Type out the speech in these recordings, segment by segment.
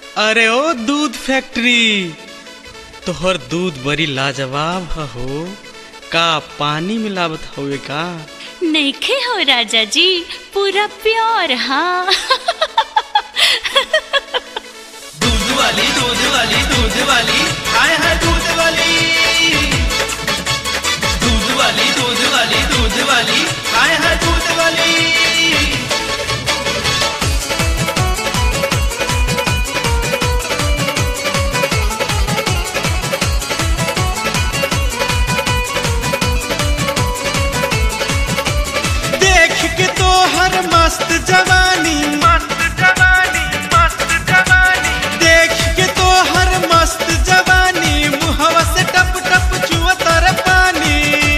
अरे ओ दूध फैक्ट्री, तोहर दूध बड़ी लाजवाब हो। का पानी मिलावत हुए का? नइखे हो राजा जी, पूरा प्योर। हाँ दूध वाली दूध वाली दूध वाली आए हैं दूध वाली, दूध वाली दूध वाली दूध वाली आए हैं दूध वाली। मस्त जवानी मस्त जवानी मस्त जवानी, देख के तो हर मस्त जवानी, मुहवा से टप टप चुअतर पानी।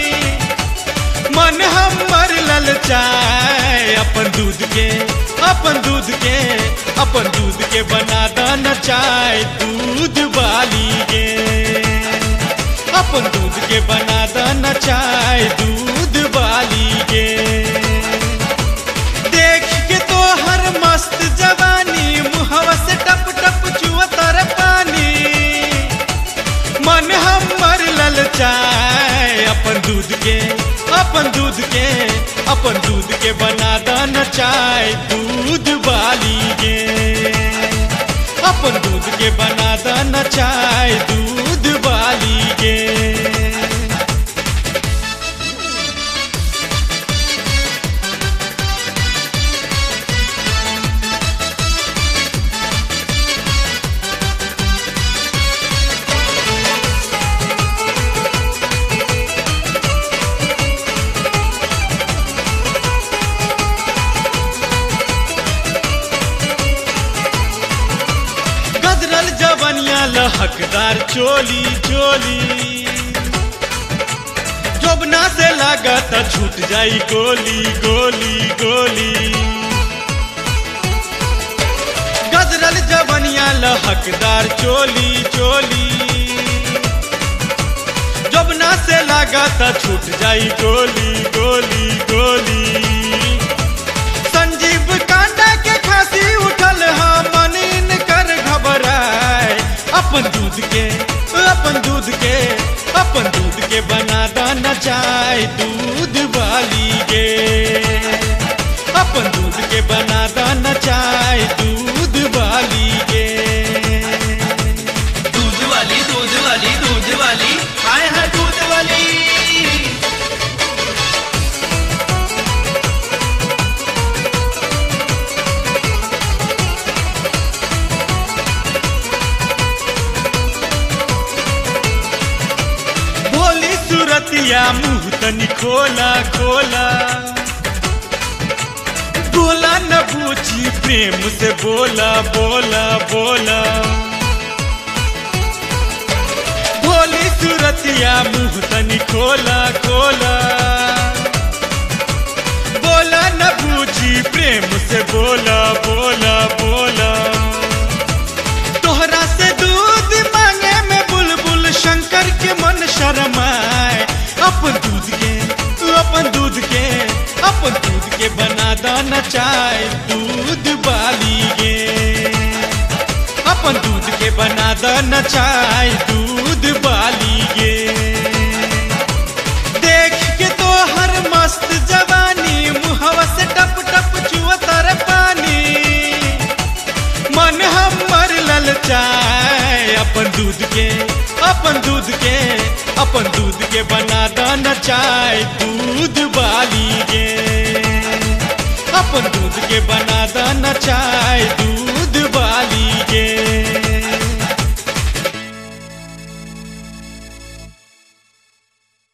मन हमर ललचाए अपन दूध के, अपन दूध के, अपन दूध के बना दाना चाय दूध वाली के, अपन दूध के बना दाना चाय दूध वाली के। मस्त जवानी, मुहवा से टप टप चुअतर पानी। मन हमर ललचाए अपन दूध के, अपन दूध के, अपन दूध के बना दाना चाय दूध वाली के, अपन दूध के बना दाना चाय दूध वाली के। हकदार चोली चोली, जोबना से लागत छूट जाई गोली गोली गोली। गजरल जवनिया लहकदार चोली चोली, जोबना से लागत छूट जाई गोली गोली गोली। संजीव कांडा के खांसी उठल हा, मन इनकर घबराए। अपन दूध के, अपन दूध के, अपन दूध के बना दाना चाय दूध वाली के, अपन दूध के बना दाना चाय दूध वाली के। दूध वाली दूध वाली दूध वाली आए हैं दूध वाली। सूरतिया मुँह तनी खोला खोला, बोला न पूछी प्रेम से बोला बोला बोला। भोली सूरतिया मुँह तनी खोला खोला, बोला न पूछी प्रेम से बोला बोला बोला। तोहरा से दूध मांगे में बुलबुल शंकर के मन शर्माए। अपन दूध के, अपन दूध के, अपन दूध के बना दाना चाय दूध वाली के, अपन दूध के बना दाना चाय दूध वाली के। देख के तो हर मस्त जवानी, मुहवा से टप टप चुअतर पानी। मन हमर ललचाए अपन दूध के, अपन दूध के, अपन दूध के बना दाना चाय दूध वाली के, अपन दूध के बना दाना चाय दूध